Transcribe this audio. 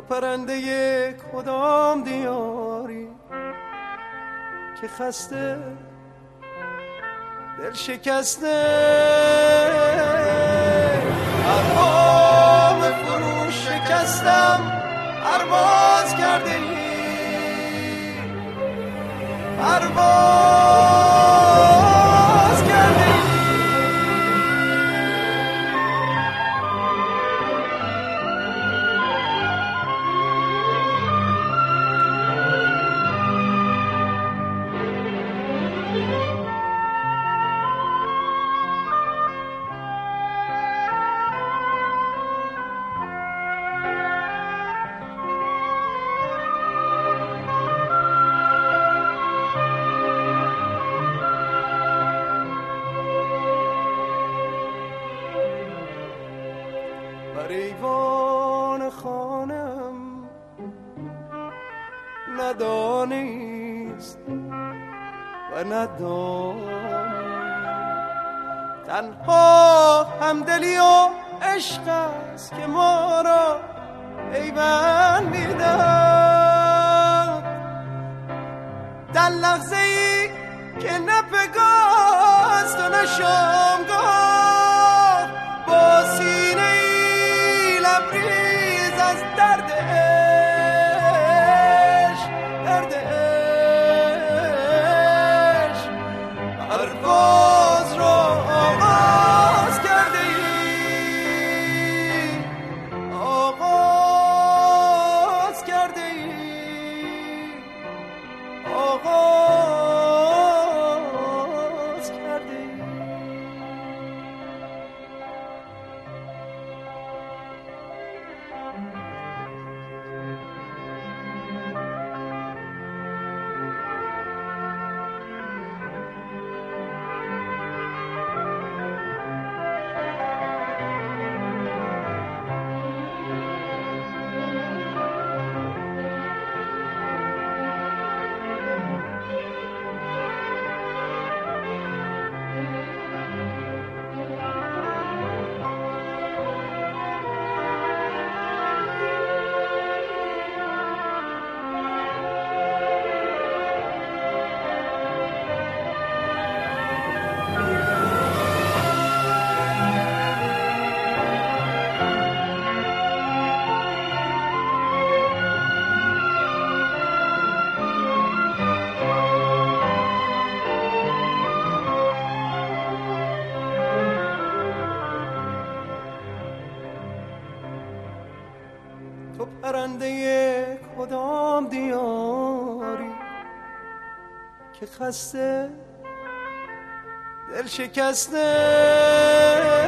پرنده کدام دیاری که خسته دل شکسته پرهام فرو شکستم پرواز کرده ای پرواز کرده ای بر ایوان خانم ندانیست و ندانی تنها همدلی و عشق است که ما را پیوند می‌دهد در لحظه ای که نه پگاست و نه شامگاه با سینه ای لبریز از درد عشق درد عشق پرواز را آغاز کرده ای آغاز کرده ای آغاز کرده ای تو پرنده کدام دیاری که خسته دل شکسته